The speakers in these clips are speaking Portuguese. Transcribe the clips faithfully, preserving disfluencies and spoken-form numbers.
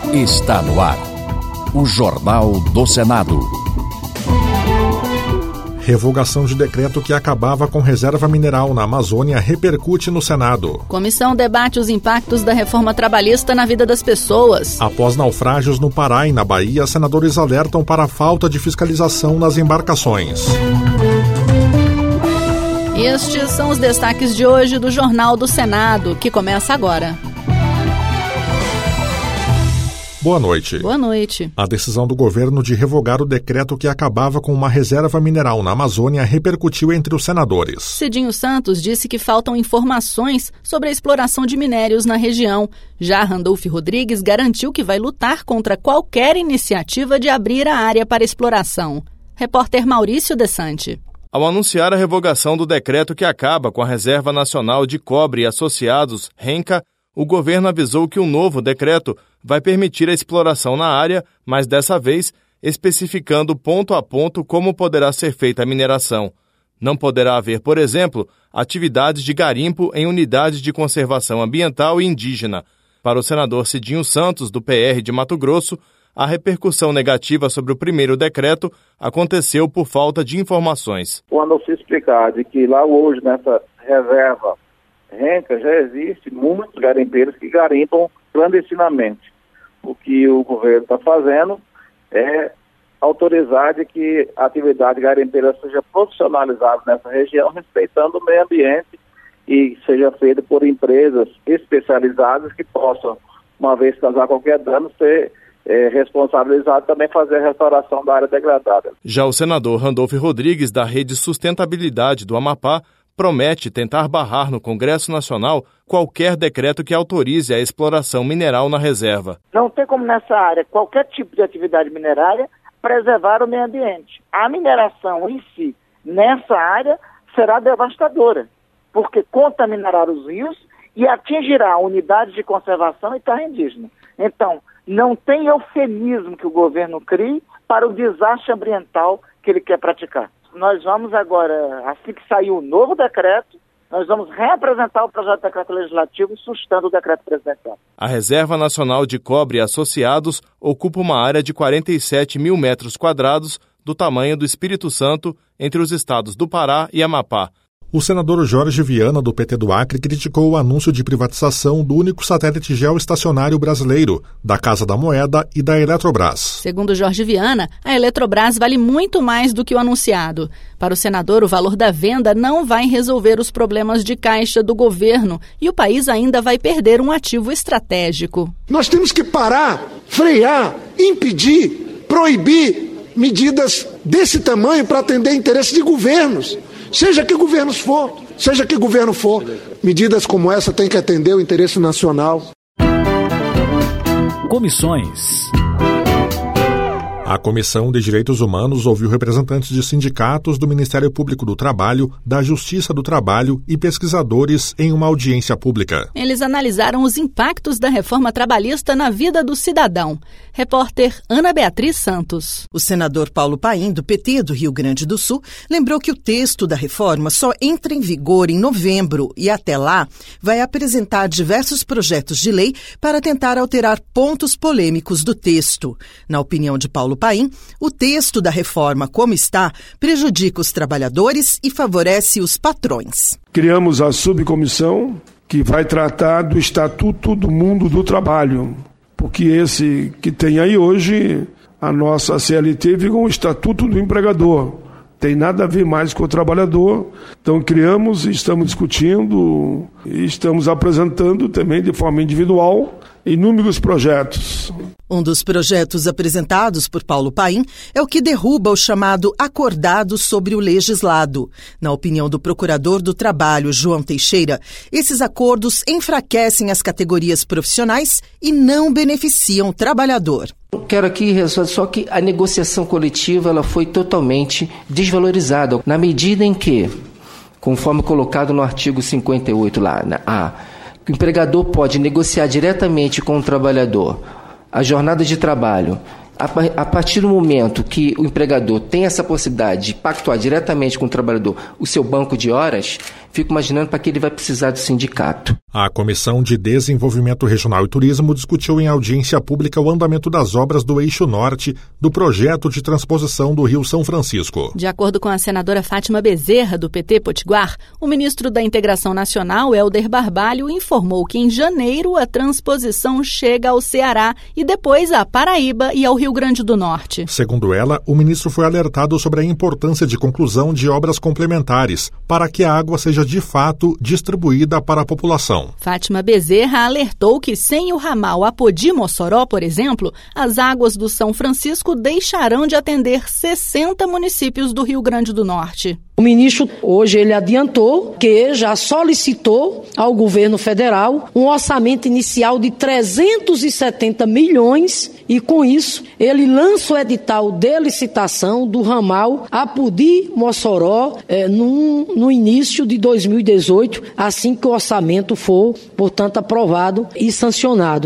Está no ar o Jornal do Senado. Revogação de decreto que acabava com reserva mineral na Amazônia repercute no Senado. Comissão debate os impactos da reforma trabalhista na vida das pessoas. Após naufrágios no Pará e na Bahia, senadores alertam para a falta de fiscalização nas embarcações. Estes são os destaques de hoje do Jornal do Senado, que começa agora. Boa noite. Boa noite. A decisão do governo de revogar o decreto que acabava com uma reserva mineral na Amazônia repercutiu entre os senadores. Cidinho Santos disse que faltam informações sobre a exploração de minérios na região. Já Randolfo Rodrigues garantiu que vai lutar contra qualquer iniciativa de abrir a área para exploração. Repórter Maurício Desante. Ao anunciar a revogação do decreto que acaba com a Reserva Nacional de Cobre e Associados, RENCA, o governo avisou que o novo decreto vai permitir a exploração na área, mas dessa vez especificando ponto a ponto como poderá ser feita a mineração. Não poderá haver, por exemplo, atividades de garimpo em unidades de conservação ambiental e indígena. Para o senador Cidinho Santos, do P R de Mato Grosso, a repercussão negativa sobre o primeiro decreto aconteceu por falta de informações. Quando se explicar de que lá hoje, nessa reserva RENCA, já existe muitos garimpeiros que garimpam clandestinamente. O que o governo está fazendo é autorizar de que a atividade garimpeira seja profissionalizada nessa região, respeitando o meio ambiente e seja feita por empresas especializadas que possam, uma vez que causar qualquer dano, ser é, responsabilizado também fazer a restauração da área degradada. Já o senador Randolfo Rodrigues, da Rede Sustentabilidade do Amapá, promete tentar barrar no Congresso Nacional qualquer decreto que autorize a exploração mineral na reserva. Não tem como nessa área, qualquer tipo de atividade minerária, preservar o meio ambiente. A mineração em si, nessa área, será devastadora, porque contaminará os rios e atingirá unidades de conservação e terra indígena. Então, não tem eufemismo que o governo crie para o desastre ambiental que ele quer praticar. Nós vamos agora, assim que sair o novo decreto, nós vamos reapresentar o projeto de decreto legislativo sustando o decreto presidencial. A Reserva Nacional de Cobre e Associados ocupa uma área de quarenta e sete mil metros quadrados do tamanho do Espírito Santo entre os estados do Pará e Amapá. O senador Jorge Viana, do P T do Acre, criticou o anúncio de privatização do único satélite geoestacionário brasileiro, da Casa da Moeda e da Eletrobras. Segundo Jorge Viana, a Eletrobras vale muito mais do que o anunciado. Para o senador, o valor da venda não vai resolver os problemas de caixa do governo e o país ainda vai perder um ativo estratégico. Nós temos que parar, frear, impedir, proibir medidas desse tamanho para atender interesses de governos. Seja que governos for, seja que governo for, medidas como essa têm que atender o interesse nacional. Comissões. A Comissão de Direitos Humanos ouviu representantes de sindicatos do Ministério Público do Trabalho, da Justiça do Trabalho e pesquisadores em uma audiência pública. Eles analisaram os impactos da reforma trabalhista na vida do cidadão. Repórter Ana Beatriz Santos. O senador Paulo Paim, do P T do Rio Grande do Sul, lembrou que o texto da reforma só entra em vigor em novembro e, até lá, vai apresentar diversos projetos de lei para tentar alterar pontos polêmicos do texto. Na opinião de Paulo Paim, o texto da reforma, como está, prejudica os trabalhadores e favorece os patrões. Criamos a subcomissão que vai tratar do Estatuto do Mundo do Trabalho, porque esse que tem aí hoje, a nossa C L T virou um Estatuto do Empregador. Tem nada a ver mais com o trabalhador. Então criamos, estamos discutindo e estamos apresentando também de forma individual inúmeros projetos. Um dos projetos apresentados por Paulo Paim é o que derruba o chamado acordado sobre o legislado. Na opinião do procurador do Trabalho, João Teixeira, esses acordos enfraquecem as categorias profissionais e não beneficiam o trabalhador. Quero aqui ressaltar só que a negociação coletiva ela foi totalmente desvalorizada, na medida em que, conforme colocado no artigo cinquenta e oito lá, na A, o empregador pode negociar diretamente com o trabalhador a jornada de trabalho. A partir do momento que o empregador tem essa possibilidade de pactuar diretamente com o trabalhador o seu banco de horas, fico imaginando para que ele vai precisar de sindicato. A Comissão de Desenvolvimento Regional e Turismo discutiu em audiência pública o andamento das obras do Eixo Norte do projeto de transposição do Rio São Francisco. De acordo com a senadora Fátima Bezerra, do P T Potiguar, o ministro da Integração Nacional, Helder Barbalho, informou que em janeiro a transposição chega ao Ceará e depois à Paraíba e ao Rio Grande do Norte. Segundo ela, o ministro foi alertado sobre a importância de conclusão de obras complementares para que a água seja de fato distribuída para a população. Fátima Bezerra alertou que sem o ramal Apodi-Mossoró, por exemplo, as águas do São Francisco deixarão de atender sessenta municípios do Rio Grande do Norte. O ministro hoje ele adiantou que já solicitou ao governo federal um orçamento inicial de trezentos e setenta milhões e com isso ele lança o edital de licitação do ramal Apodi-Mossoró eh, no, no início de dois mil e dezoito, assim que o orçamento for, portanto, aprovado e sancionado.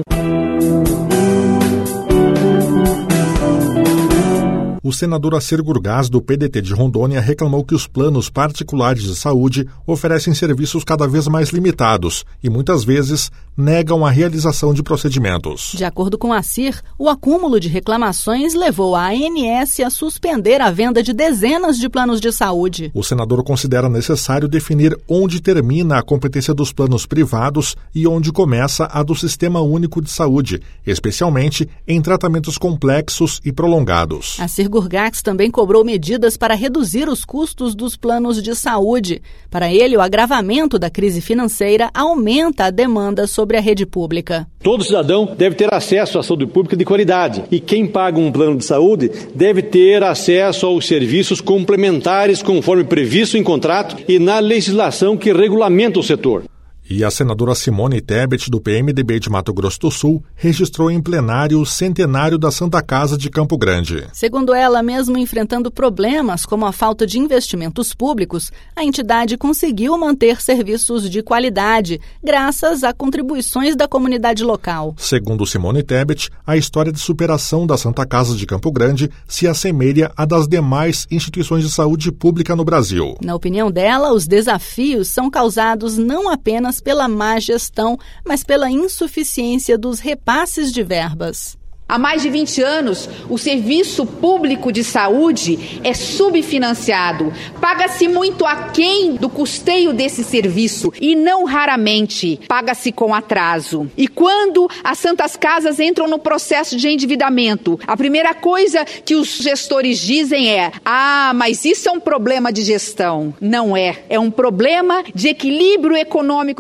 O senador Acir Gurgás, do P D T de Rondônia, reclamou que os planos particulares de saúde oferecem serviços cada vez mais limitados e, muitas vezes, negam a realização de procedimentos. De acordo com Acir, o acúmulo de reclamações levou a ANS a suspender a venda de dezenas de planos de saúde. O senador considera necessário definir onde termina a competência dos planos privados e onde começa a do Sistema Único de Saúde, especialmente em tratamentos complexos e prolongados. Acir Gurgás também cobrou medidas para reduzir os custos dos planos de saúde. Para ele, o agravamento da crise financeira aumenta a demanda sobre a rede pública. Todo cidadão deve ter acesso à saúde pública de qualidade e quem paga um plano de saúde deve ter acesso aos serviços complementares conforme previsto em contrato e na legislação que regulamenta o setor. E a senadora Simone Tebet, do P M D B de Mato Grosso do Sul, registrou em plenário o centenário da Santa Casa de Campo Grande. Segundo ela, mesmo enfrentando problemas como a falta de investimentos públicos, a entidade conseguiu manter serviços de qualidade, graças a contribuições da comunidade local. Segundo Simone Tebet, a história de superação da Santa Casa de Campo Grande se assemelha à das demais instituições de saúde pública no Brasil. Na opinião dela, os desafios são causados não apenas pela má gestão, mas pela insuficiência dos repasses de verbas. Há mais de vinte anos, o serviço público de saúde é subfinanciado. Paga-se muito aquém do custeio desse serviço e não raramente paga-se com atraso. E quando as Santas Casas entram no processo de endividamento, a primeira coisa que os gestores dizem é: ah, mas isso é um problema de gestão. Não é. É um problema de equilíbrio econômico.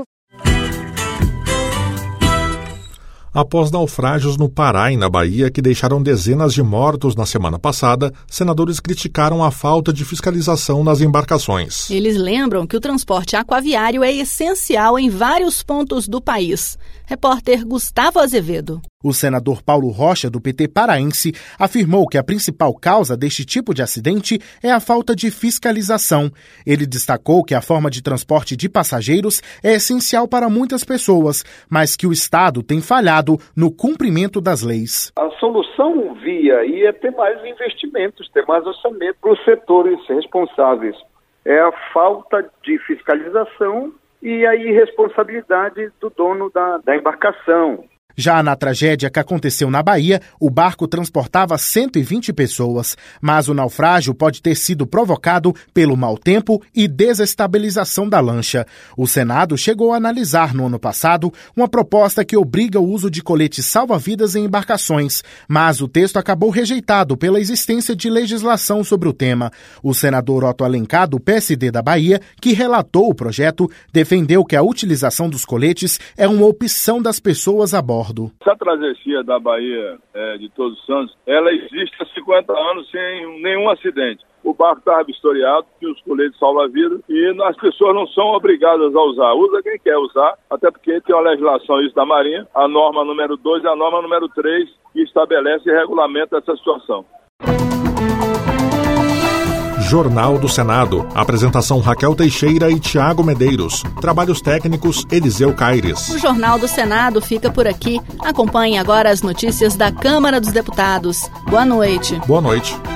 Após naufrágios no Pará e na Bahia que deixaram dezenas de mortos na semana passada, senadores criticaram a falta de fiscalização nas embarcações. Eles lembram que o transporte aquaviário é essencial em vários pontos do país. Repórter Gustavo Azevedo. O senador Paulo Rocha, do P T paraense, afirmou que a principal causa deste tipo de acidente é a falta de fiscalização. Ele destacou que a forma de transporte de passageiros é essencial para muitas pessoas, mas que o Estado tem falhado no cumprimento das leis. A solução via aí é ter mais investimentos, ter mais orçamento para os setores responsáveis. É a falta de fiscalização e a irresponsabilidade do dono da, da embarcação. Já na tragédia que aconteceu na Bahia, o barco transportava cento e vinte pessoas, mas o naufrágio pode ter sido provocado pelo mau tempo e desestabilização da lancha. O Senado chegou a analisar no ano passado uma proposta que obriga o uso de coletes salva-vidas em embarcações, mas o texto acabou rejeitado pela existência de legislação sobre o tema. O senador Otto Alencar, do P S D da Bahia, que relatou o projeto, defendeu que a utilização dos coletes é uma opção das pessoas a bordo. Essa travessia da Bahia é, de Todos os Santos, ela existe há cinquenta anos sem nenhum acidente. O barco estava vistoriado, tinha os coletes salva-vidas e as pessoas não são obrigadas a usar. Usa quem quer usar, até porque tem uma legislação isso da Marinha, a norma número dois e a norma número três, que estabelece e regulamenta essa situação. Jornal do Senado. Apresentação Raquel Teixeira e Tiago Medeiros. Trabalhos técnicos Eliseu Caires. O Jornal do Senado fica por aqui. Acompanhe agora as notícias da Câmara dos Deputados. Boa noite. Boa noite.